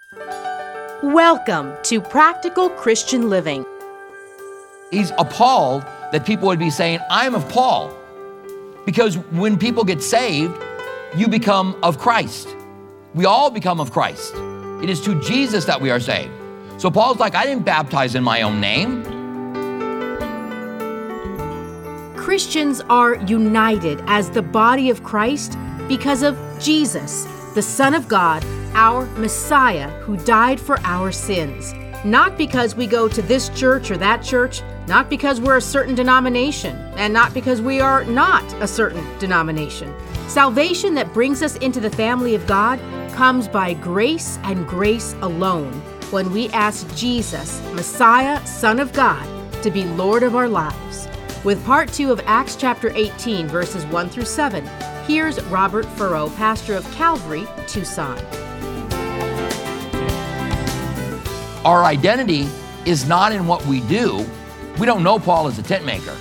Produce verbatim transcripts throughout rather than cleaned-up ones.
Welcome to Practical Christian Living. He's appalled that people would be saying, I'm of Paul. Because when people get saved, you become of Christ. We all become of Christ. It is to Jesus that we are saved. So Paul's like, I didn't baptize in my own name. Christians are united as the body of Christ because of Jesus, the Son of God, our Messiah, who died for our sins. Not because we go to this church or that church, not because we're a certain denomination, and not because we are not a certain denomination. Salvation that brings us into the family of God comes by grace and grace alone when we ask Jesus, Messiah, Son of God, to be Lord of our lives. With part two of Acts chapter eighteen, verses one through seven, here's Robert Furrow, pastor of Calvary, Tucson. Our identity is not in what we do. We don't know Paul as a tent maker.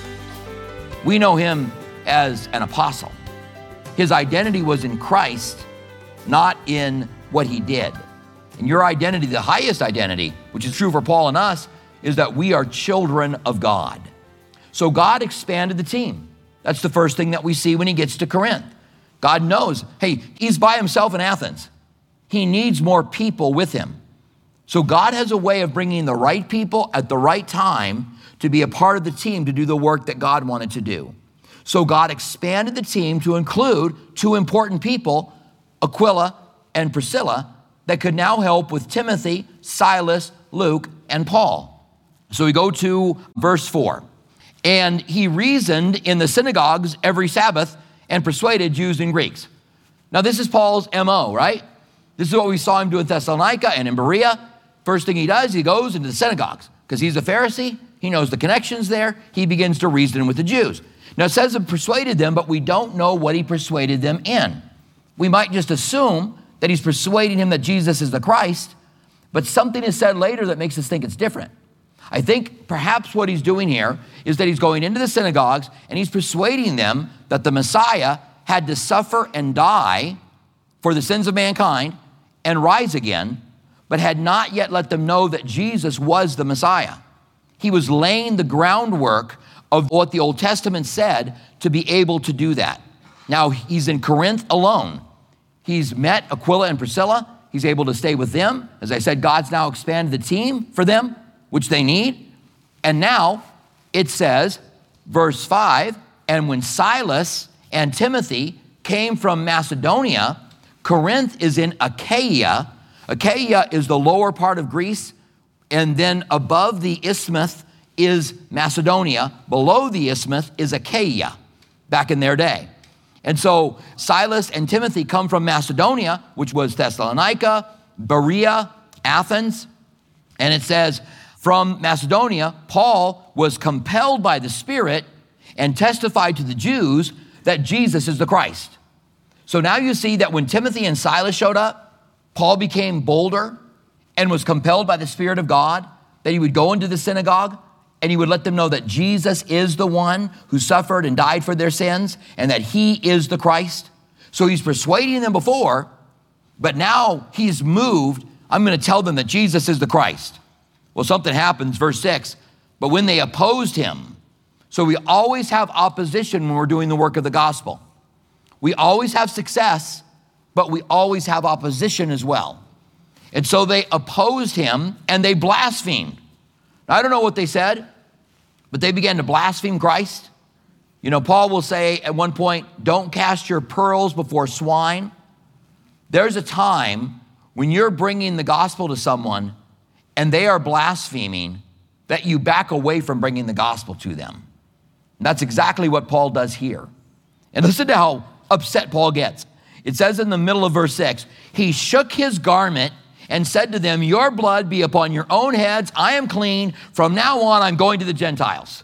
We know him as an apostle. His identity was in Christ, not in what he did. And your identity, the highest identity, which is true for Paul and us, is that we are children of God. So God expanded the team. That's the first thing that we see when he gets to Corinth. God knows, hey, he's by himself in Athens. He needs more people with him. So God has a way of bringing the right people at the right time to be a part of the team to do the work that God wanted to do. So God expanded the team to include two important people, Aquila and Priscilla, that could now help with Timothy, Silas, Luke, and Paul. So we go to verse four. And he reasoned in the synagogues every Sabbath and persuaded Jews and Greeks. Now this is Paul's M O, right? This is what we saw him do in Thessalonica and in Berea. First thing he does, he goes into the synagogues because he's a Pharisee. He knows the connections there. He begins to reason with the Jews. Now it says he persuaded them, but we don't know what he persuaded them in. We might just assume that he's persuading him that Jesus is the Christ, but something is said later that makes us think it's different. I think perhaps what he's doing here is that he's going into the synagogues and he's persuading them that the Messiah had to suffer and die for the sins of mankind and rise again, but had not yet let them know that Jesus was the Messiah. He was laying the groundwork of what the Old Testament said to be able to do that. Now, he's in Corinth alone. He's met Aquila and Priscilla. He's able to stay with them. As I said, God's now expanded the team for them, which they need. And now it says, verse five, and when Silas and Timothy came from Macedonia, Corinth is in Achaia. Achaia is the lower part of Greece, and then above the isthmus is Macedonia. Below the isthmus is Achaia, back in their day. And so Silas and Timothy come from Macedonia, which was Thessalonica, Berea, Athens. And it says, from Macedonia, Paul was compelled by the Spirit and testified to the Jews that Jesus is the Christ. So now you see that when Timothy and Silas showed up, Paul became bolder and was compelled by the Spirit of God that he would go into the synagogue and he would let them know that Jesus is the one who suffered and died for their sins and that he is the Christ. So he's persuading them before, but now he's moved. I'm going to tell them that Jesus is the Christ. Well, something happens, verse six, but when they opposed him, so we always have opposition when we're doing the work of the gospel. We always have success, but we always have opposition as well. And so they opposed him and they blasphemed. Now, I don't know what they said, but they began to blaspheme Christ. You know, Paul will say at one point, don't cast your pearls before swine. There's a time when you're bringing the gospel to someone and they are blaspheming that you back away from bringing the gospel to them. And that's exactly what Paul does here. And listen to how upset Paul gets. It says in the middle of verse six, he shook his garment and said to them, your blood be upon your own heads. I am clean. From now on, I'm going to the Gentiles.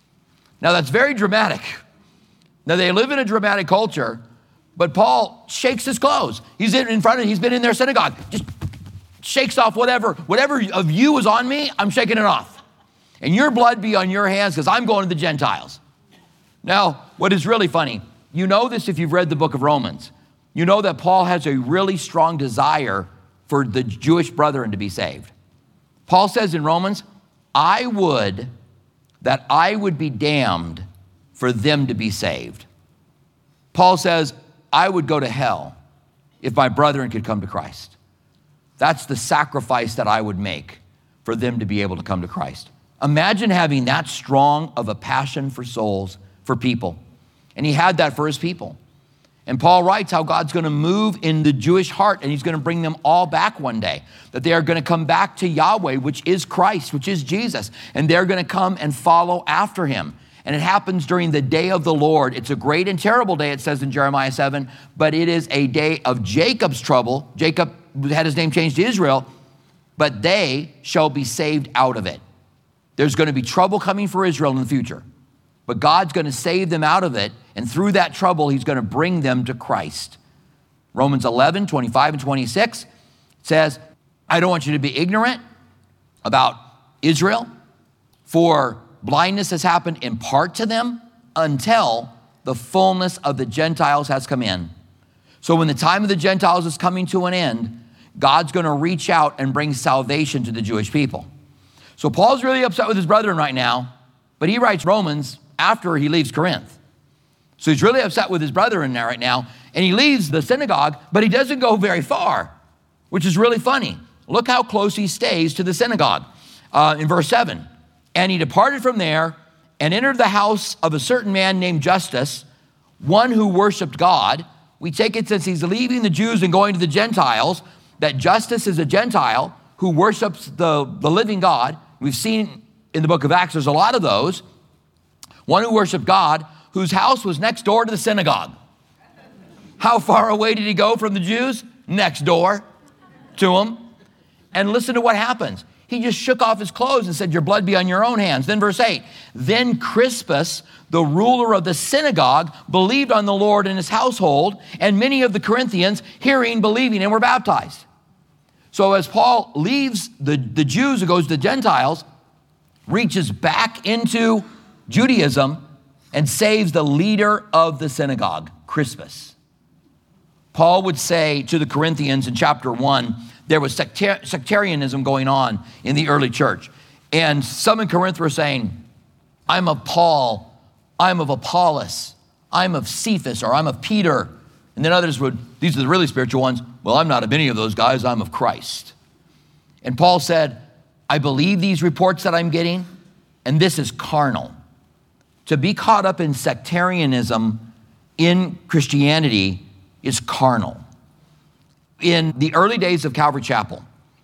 Now that's very dramatic. Now they live in a dramatic culture, but Paul shakes his clothes. He's in front of, he's been in their synagogue. Just shakes off whatever, whatever of you is on me, I'm shaking it off. And your blood be on your hands because I'm going to the Gentiles. Now, what is really funny, you know this if you've read the book of Romans. You know that Paul has a really strong desire for the Jewish brethren to be saved. Paul says in Romans, I would that I would be damned for them to be saved. Paul says, I would go to hell if my brethren could come to Christ. That's the sacrifice that I would make for them to be able to come to Christ. Imagine having that strong of a passion for souls, for people. And he had that for his people. And Paul writes how God's going to move in the Jewish heart and he's going to bring them all back one day. That they are going to come back to Yahweh, which is Christ, which is Jesus. And they're going to come and follow after him. And it happens during the day of the Lord. It's a great and terrible day, it says in Jeremiah seven, but it is a day of Jacob's trouble. Jacob had his name changed to Israel, but they shall be saved out of it. There's going to be trouble coming for Israel in the future, but God's going to save them out of it, and through that trouble, he's going to bring them to Christ. Romans eleven, twenty-five and twenty-six says, I don't want you to be ignorant about Israel, for blindness has happened in part to them until the fullness of the Gentiles has come in. So when the time of the Gentiles is coming to an end, God's going to reach out and bring salvation to the Jewish people. So Paul's really upset with his brethren right now, but he writes Romans after he leaves Corinth. So he's really upset with his brethren there right now, and he leaves the synagogue, but he doesn't go very far, which is really funny. Look how close he stays to the synagogue. Uh, in verse seven, and he departed from there and entered the house of a certain man named Justus, one who worshiped God. We take it since he's leaving the Jews and going to the Gentiles, that Justus is a Gentile who worships the, the living God. We've seen in the book of Acts, there's a lot of those. One who worshiped God, whose house was next door to the synagogue. How far away did he go from the Jews? Next door to them. And listen to what happens. He just shook off his clothes and said, your blood be on your own hands. Then verse eight, then Crispus, the ruler of the synagogue, believed on the Lord and his household, and many of the Corinthians, hearing, believing, and were baptized. So as Paul leaves the, the Jews and goes to the Gentiles, reaches back into Judaism and saves the leader of the synagogue, Crispus. Paul would say to the Corinthians in chapter one, there was sectar- sectarianism going on in the early church. And some in Corinth were saying, I'm of Paul, I'm of Apollos, I'm of Cephas, or I'm of Peter. And then others would, these are the really spiritual ones, well, I'm not of any of those guys, I'm of Christ. And Paul said, I believe these reports that I'm getting, and this is carnal. To be caught up in sectarianism in Christianity is carnal. In the early days of Calvary Chapel,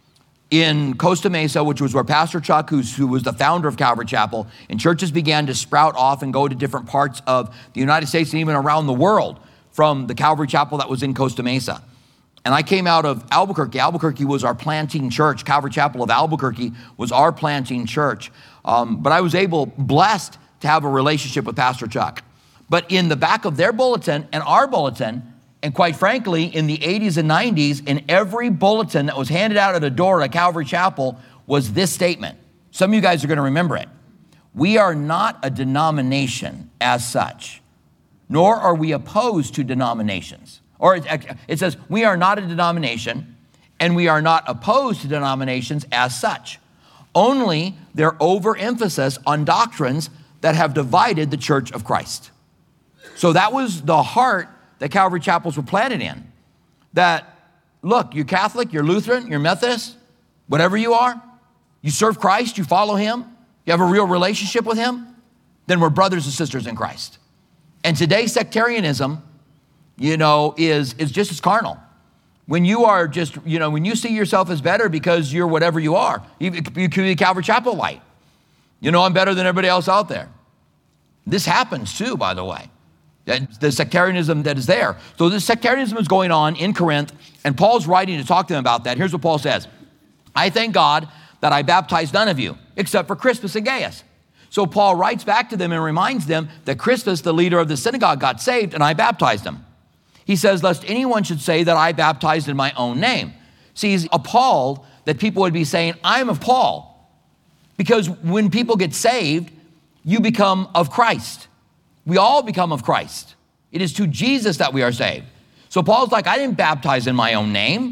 in Costa Mesa, which was where Pastor Chuck, who's, who was the founder of Calvary Chapel, and churches began to sprout off and go to different parts of the United States and even around the world from the Calvary Chapel that was in Costa Mesa. And I came out of Albuquerque. Albuquerque was our planting church. Calvary Chapel of Albuquerque was our planting church. Um, but I was able, blessed, to have a relationship with Pastor Chuck. But in the back of their bulletin and our bulletin, and quite frankly, in the eighties and nineties, in every bulletin that was handed out at a door at Calvary Chapel was this statement. Some of you guys are going to remember it. We are not a denomination as such, nor are we opposed to denominations. Or it, it says, we are not a denomination, and we are not opposed to denominations as such. Only their overemphasis on doctrines that have divided the church of Christ. So that was the heart that Calvary Chapels were planted in. That, look, you're Catholic, you're Lutheran, you're Methodist, whatever you are, you serve Christ, you follow him, you have a real relationship with him, then we're brothers and sisters in Christ. And today, sectarianism, you know, is, is just as carnal. When you are just, you know, when you see yourself as better because you're whatever you are, you, you could be Calvary Chapel white. You know, I'm better than everybody else out there. This happens too, by the way. The sectarianism that is there. So this sectarianism is going on in Corinth, and Paul's writing to talk to them about that. Here's what Paul says. I thank God that I baptized none of you, except for Crispus and Gaius. So Paul writes back to them and reminds them that Crispus, the leader of the synagogue, got saved, and I baptized him. He says, lest anyone should say that I baptized in my own name. See, he's appalled that people would be saying, I'm of Paul. Because when people get saved, you become of Christ. We all become of Christ. It is to Jesus that we are saved. So Paul's like, I didn't baptize in my own name.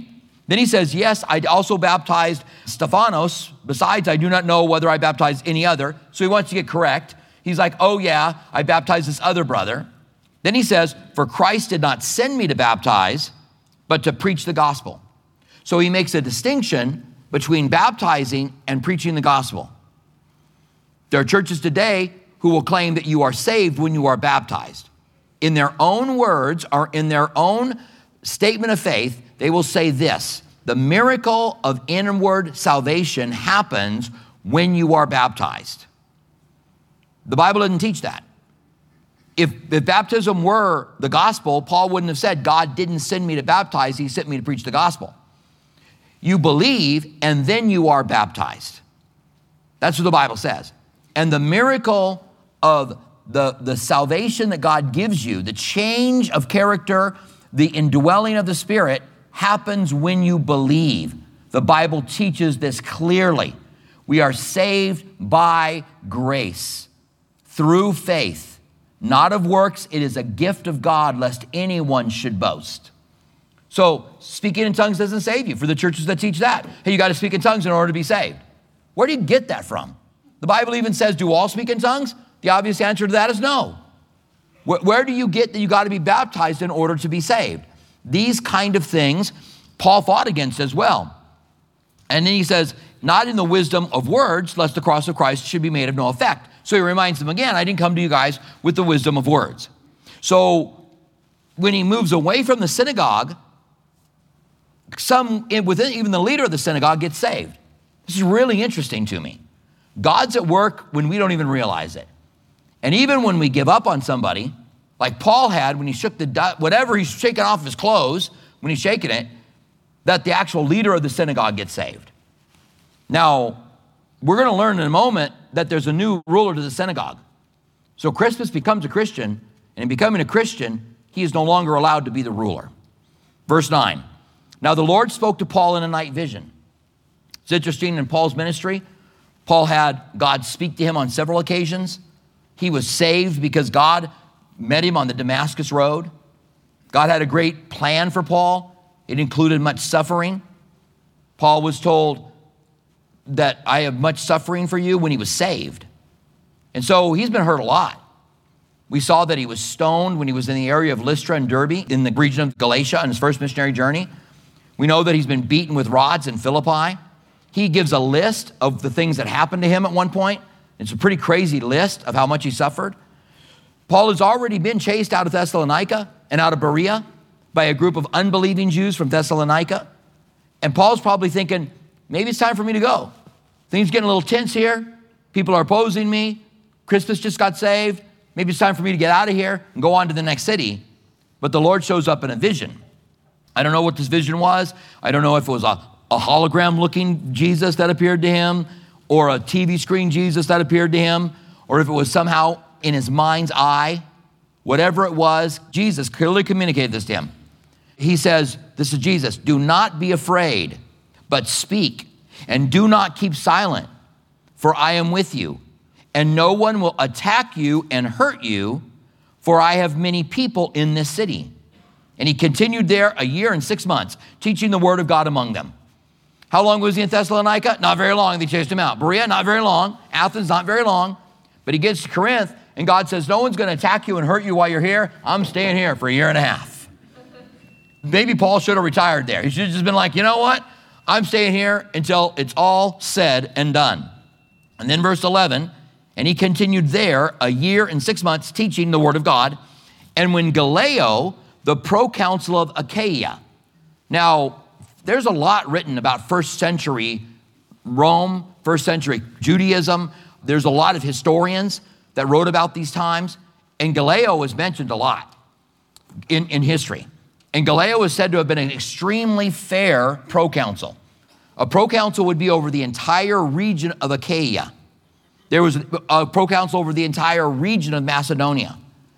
Then he says, yes, I also baptized Stephanos. Besides, I do not know whether I baptized any other. So he wants to get correct. He's like, oh yeah, I baptized this other brother. Then he says, for Christ did not send me to baptize, but to preach the gospel. So he makes a distinction between baptizing and preaching the gospel. There are churches today who will claim that you are saved when you are baptized. In their own words or in their own statement of faith, they will say this: the miracle of inward salvation happens when you are baptized. The Bible doesn't teach that. If, if baptism were the gospel, Paul wouldn't have said, God didn't send me to baptize, he sent me to preach the gospel. You believe and then you are baptized. That's what the Bible says. And the miracle of the, the salvation that God gives you, the change of character, the indwelling of the Spirit, happens when you believe. The Bible teaches this clearly. We are saved by grace, through faith, not of works. It is a gift of God, lest anyone should boast. So speaking in tongues doesn't save you, for the churches that teach that. Hey, you got to speak in tongues in order to be saved. Where do you get that from? The Bible even says, do all speak in tongues? The obvious answer to that is no. Where, where do you get that you got to be baptized in order to be saved? These kind of things Paul fought against as well. And then he says, not in the wisdom of words, lest the cross of Christ should be made of no effect. So he reminds them again, I didn't come to you guys with the wisdom of words. So when he moves away from the synagogue, some within even the leader of the synagogue gets saved. This is really interesting to me. God's at work when we don't even realize it. And even when we give up on somebody, like Paul had when he shook the dust, whatever he's shaking off his clothes, when he's shaking it, that the actual leader of the synagogue gets saved. Now, we're going to learn in a moment that there's a new ruler to the synagogue. So Crispus becomes a Christian, and in becoming a Christian, he is no longer allowed to be the ruler. Verse nine, now the Lord spoke to Paul in a night vision. It's interesting, in Paul's ministry, Paul had God speak to him on several occasions. He was saved because God met him on the Damascus road. God had a great plan for Paul. It included much suffering. Paul was told that I have much suffering for you when he was saved. And so he's been hurt a lot. We saw that he was stoned when he was in the area of Lystra and Derbe in the region of Galatia on his first missionary journey. We know that he's been beaten with rods in Philippi. He gives a list of the things that happened to him at one point. It's a pretty crazy list of how much he suffered. Paul has already been chased out of Thessalonica and out of Berea by a group of unbelieving Jews from Thessalonica. And Paul's probably thinking, maybe it's time for me to go. Things getting a little tense here. People are opposing me. Crispus just got saved. Maybe it's time for me to get out of here and go on to the next city. But the Lord shows up in a vision. I don't know what this vision was. I don't know if it was a, a hologram-looking Jesus that appeared to him, or a T V screen Jesus that appeared to him, or if it was somehow in his mind's eye. Whatever it was, Jesus clearly communicated this to him. He says, this is Jesus, do not be afraid, but speak, and do not keep silent, for I am with you, and no one will attack you and hurt you, for I have many people in this city. And he continued there a year and six months, teaching the word of God among them. How long was he in Thessalonica? Not very long. They chased him out. Berea, not very long. Athens, not very long. But he gets to Corinth, and God says, no one's going to attack you and hurt you while you're here. I'm staying here for a year and a half. Maybe Paul should have retired there. He should have just been like, you know what? I'm staying here until it's all said and done. And then verse eleven, and he continued there a year and six months teaching the word of God. And when Gallio, the proconsul of Achaia. Now, there's a lot written about first century Rome, first century Judaism. There's a lot of historians that wrote about these times. And Gallio was mentioned a lot in, in history. And Gallio is said to have been an extremely fair proconsul. A proconsul would be over the entire region of Achaia. There was a proconsul over the entire region of Macedonia.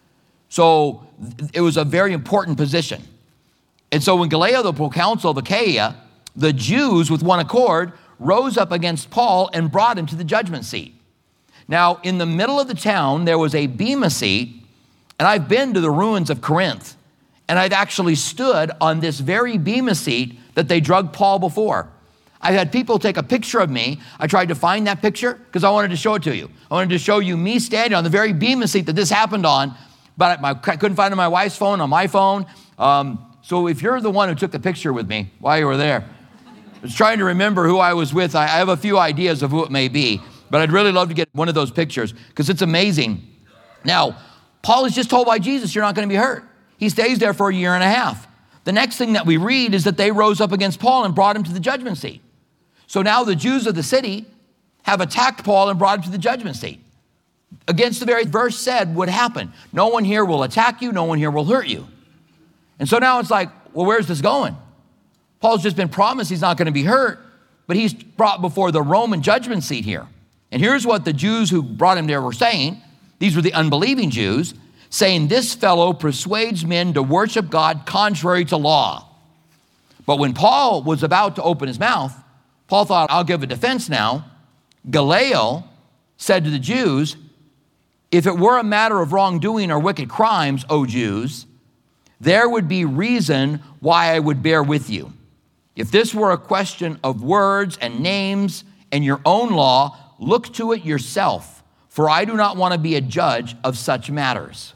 So it was a very important position. And so when Gallio, the proconsul of Achaia, the Jews with one accord rose up against Paul and brought him to the judgment seat. Now, in the middle of the town, there was a bema seat, and I've been to the ruins of Corinth, and I've actually stood on this very bema seat that they drugged Paul before. I had people take a picture of me. I tried to find that picture because I wanted to show it to you. I wanted to show you me standing on the very Bema seat that this happened on, but I couldn't find it on my wife's phone, on my phone. Um, so if you're the one who took the picture with me while you were there, I was trying to remember who I was with. I, I have a few ideas of who it may be, but I'd really love to get one of those pictures because it's amazing. Now, Paul is just told by Jesus, you're not going to be hurt. He stays there for a year and a half. The next thing that we read is that they rose up against Paul and brought him to the judgment seat. So now the Jews of the city have attacked Paul and brought him to the judgment seat. Against the very verse said would happen. No one here will attack you. No one here will hurt you. And so now it's like, well, where's this going? Paul's just been promised he's not going to be hurt, but he's brought before the Roman judgment seat here. And here's what the Jews who brought him there were saying. These were the unbelieving Jews, saying, this fellow persuades men to worship God contrary to law. But when Paul was about to open his mouth, Paul thought, I'll give a defense now. Gallio said to the Jews, if it were a matter of wrongdoing or wicked crimes, O Jews, there would be reason why I would bear with you. If this were a question of words and names and your own law, look to it yourself, for I do not want to be a judge of such matters.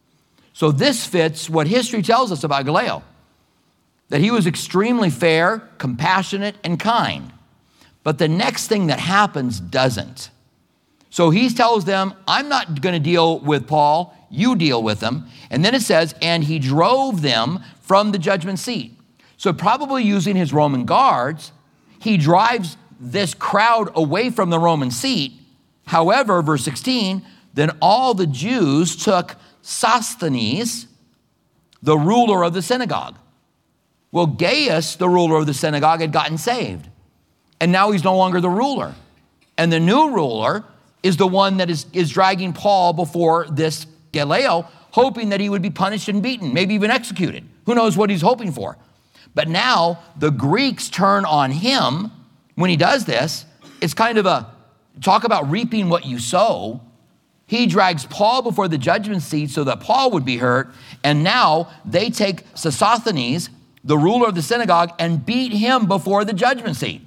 So this fits what history tells us about Gallio, that he was extremely fair, compassionate, and kind. But the next thing that happens doesn't. So he tells them, I'm not going to deal with Paul, you deal with him. And then it says, and he drove them from the judgment seat. So probably using his Roman guards, he drives this crowd away from the Roman seat. However, verse sixteen, then all the Jews took Sosthenes, the ruler of the synagogue. Well, Gaius, the ruler of the synagogue, had gotten saved. And now he's no longer the ruler. And the new ruler is the one that is, is dragging Paul before this Gallio, hoping that he would be punished and beaten, maybe even executed. Who knows what he's hoping for? But now the Greeks turn on him when he does this. It's kind of a, talk about reaping what you sow. He drags Paul before the judgment seat so that Paul would be hurt. And now they take Sosthenes, the ruler of the synagogue, and beat him before the judgment seat.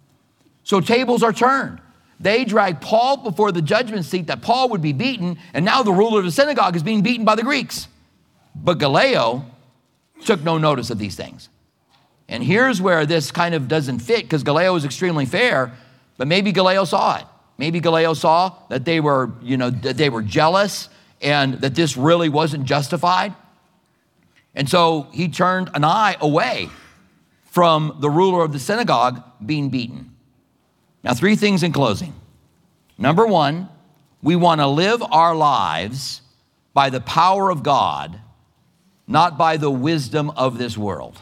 So tables are turned. They drag Paul before the judgment seat that Paul would be beaten, and now the ruler of the synagogue is being beaten by the Greeks. But Gallio took no notice of these things. And here's where this kind of doesn't fit, because Gallio was extremely fair, but maybe Gallio saw it. Maybe Gallio saw that they were, you know, that they were jealous and that this really wasn't justified. And so he turned an eye away from the ruler of the synagogue being beaten. Now, three things in closing. Number one, we want to live our lives by the power of God, not by the wisdom of this world.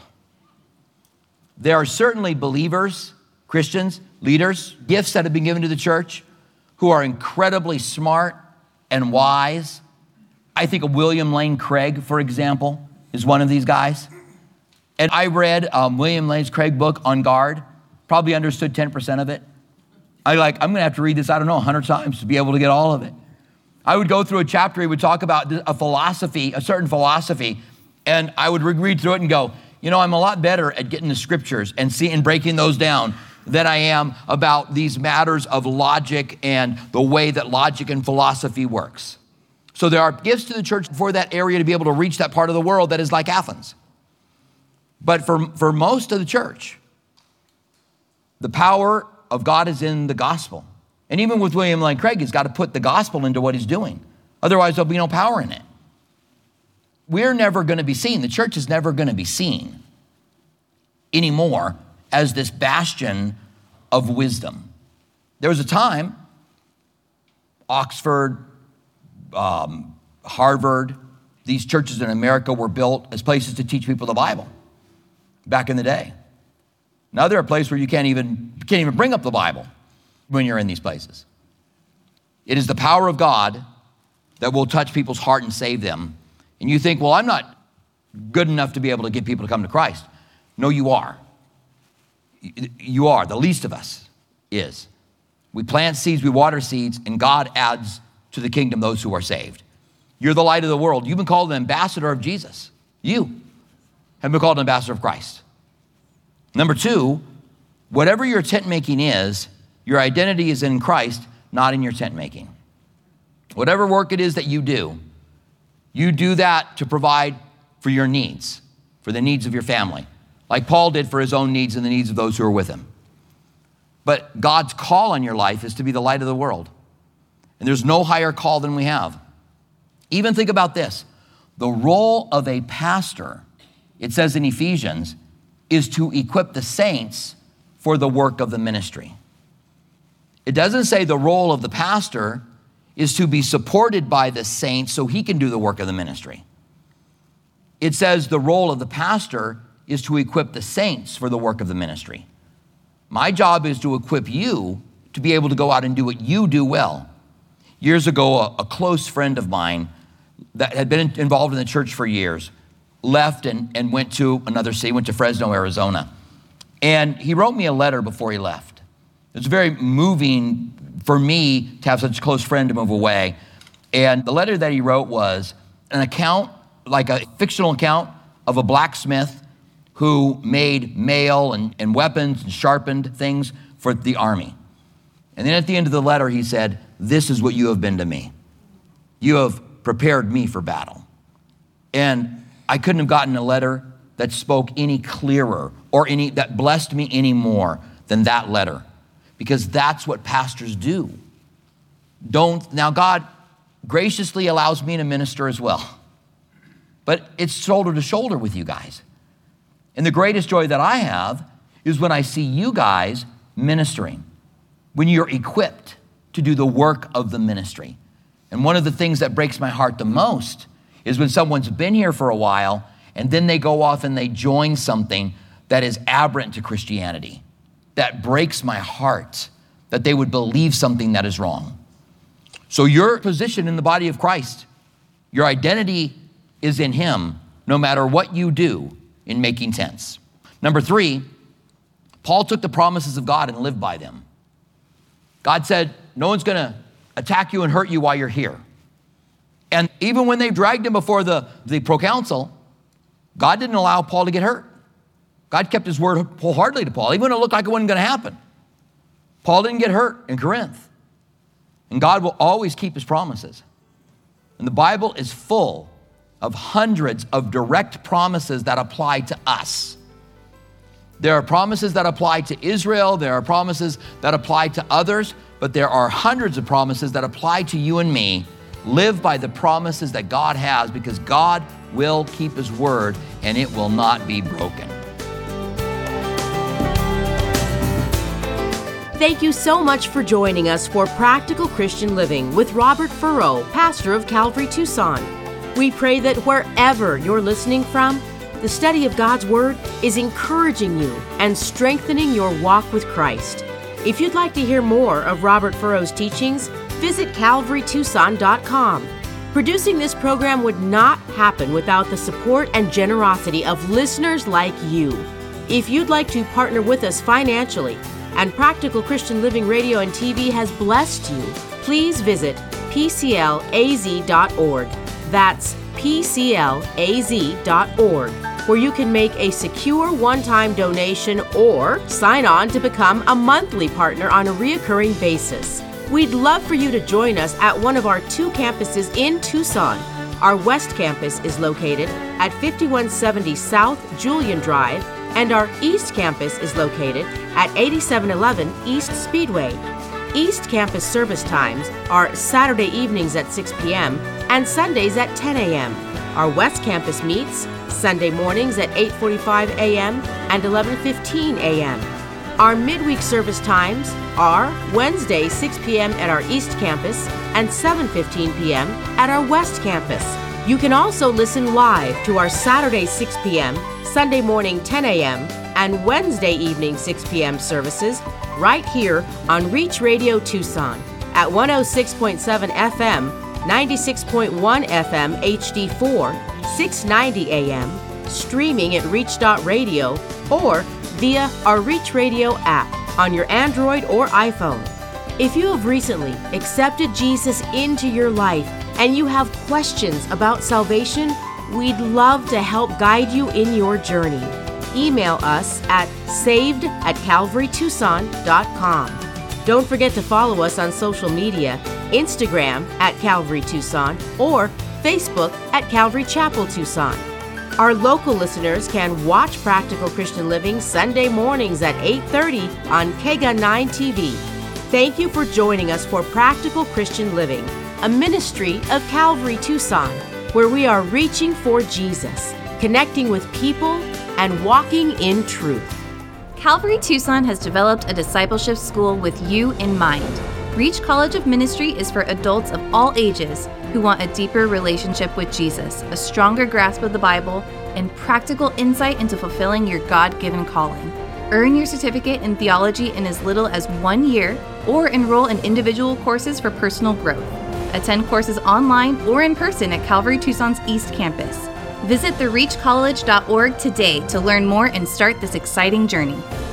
There are certainly believers, Christians, leaders, gifts that have been given to the church who are incredibly smart and wise. I think of William Lane Craig, for example, is one of these guys. And I read um, William Lane Craig's book, On Guard, probably understood ten percent of it. I like, I'm gonna have to read this, I don't know, a hundred times to be able to get all of it. I would go through a chapter, he would talk about a philosophy, a certain philosophy, and I would read through it and go, you know, I'm a lot better at getting the scriptures and seeing and breaking those down than I am about these matters of logic and the way that logic and philosophy works. So there are gifts to the church for that area to be able to reach that part of the world that is like Athens. But for, for most of the church, the power of God is in the gospel. And even with William Lane Craig, he's got to put the gospel into what he's doing. Otherwise, there'll be no power in it. We're never going to be seen. The church is never going to be seen anymore as this bastion of wisdom. There was a time, Oxford, um, Harvard, these churches in America were built as places to teach people the Bible back in the day. Now they're a place where you can't even, you can't even bring up the Bible when you're in these places. It is the power of God that will touch people's heart and save them. And you think, well, I'm not good enough to be able to get people to come to Christ. No, you are. You are. The least of us is. We plant seeds, we water seeds, and God adds to the kingdom those who are saved. You're the light of the world. You've been called an ambassador of Jesus. You have been called an ambassador of Christ. Number two, whatever your tent making is, your identity is in Christ, not in your tent making. Whatever work it is that you do, you do that to provide for your needs, for the needs of your family, like Paul did for his own needs and the needs of those who are with him. But God's call on your life is to be the light of the world. And there's no higher call than we have. Even think about this. The role of a pastor, it says in Ephesians, is to equip the saints for the work of the ministry. It doesn't say the role of the pastor is to be supported by the saints so he can do the work of the ministry. It says the role of the pastor is to equip the saints for the work of the ministry. My job is to equip you to be able to go out and do what you do well. Years ago, a, a close friend of mine that had been involved in the church for years left and, and went to another city, went to Fresno, Arizona. And he wrote me a letter before he left. It was very moving for me to have such a close friend to move away. And the letter that he wrote was an account, like a fictional account of a blacksmith who made mail and, and weapons and sharpened things for the army. And then at the end of the letter, he said, "This is what you have been to me. You have prepared me for battle." And I couldn't have gotten a letter that spoke any clearer or any that blessed me any more than that letter, because that's what pastors do. Don't, now God graciously allows me to minister as well, but it's shoulder to shoulder with you guys. And the greatest joy that I have is when I see you guys ministering, when you're equipped to do the work of the ministry. And one of the things that breaks my heart the most is when someone's been here for a while and then they go off and they join something that is aberrant to Christianity. That breaks my heart, that they would believe something that is wrong. So your position in the body of Christ, your identity is in him, no matter what you do in making tents. Number three, Paul took the promises of God and lived by them. God said, no one's gonna attack you and hurt you while you're here. And even when they dragged him before the, the proconsul, God didn't allow Paul to get hurt. God kept his word wholeheartedly to Paul, even when it looked like it wasn't gonna happen. Paul didn't get hurt in Corinth. And God will always keep his promises. And the Bible is full of hundreds of direct promises that apply to us. There are promises that apply to Israel. There are promises that apply to others, but there are hundreds of promises that apply to you and me. Live by the promises that God has, because God will keep his word and it will not be broken. Thank you so much for joining us for Practical Christian Living with Robert Furrow, pastor of Calvary Tucson. We pray that wherever you're listening from, the study of God's Word is encouraging you and strengthening your walk with Christ. If you'd like to hear more of Robert Furrow's teachings, visit calvary tucson dot com. Producing this program would not happen without the support and generosity of listeners like you. If you'd like to partner with us financially, and Practical Christian Living Radio and T V has blessed you, please visit p c l a z dot org. That's p c l a z dot org, where you can make a secure one-time donation or sign on to become a monthly partner on a reoccurring basis. We'd love for you to join us at one of our two campuses in Tucson. Our West Campus is located at fifty-one seventy South Julian Drive, and our East Campus is located at eighty-seven eleven East Speedway. East Campus service times are Saturday evenings at six p.m. and Sundays at ten a.m. Our West Campus meets Sunday mornings at eight forty-five a.m. and eleven fifteen a.m. Our midweek service times are Wednesday six p.m. at our East Campus and seven fifteen p.m. at our West Campus. You can also listen live to our Saturday six p.m., Sunday morning ten a.m., and Wednesday evening six p.m. services right here on Reach Radio Tucson at one oh six point seven F M, ninety-six point one F M H D four, six ninety A M, streaming at reach dot radio, or via our Reach Radio app on your Android or iPhone. If you have recently accepted Jesus into your life and you have questions about salvation, we'd love to help guide you in your journey. email us at saved at calvary tucson dot com. Don't forget to follow us on social media, Instagram at Calvary Tucson or Facebook at Calvary Chapel Tucson. Our local listeners can watch Practical Christian Living Sunday mornings at eight thirty on K G A nine T V. Thank you for joining us for Practical Christian Living, a ministry of Calvary Tucson, where we are reaching for Jesus, connecting with people, and walking in truth. Calvary Tucson has developed a discipleship school with you in mind. Reach College of Ministry is for adults of all ages who want a deeper relationship with Jesus, a stronger grasp of the Bible, and practical insight into fulfilling your God-given calling. Earn your certificate in theology in as little as one year, or enroll in individual courses for personal growth. Attend courses online or in person at Calvary Tucson's East Campus. Visit the reach college dot org today to learn more and start this exciting journey.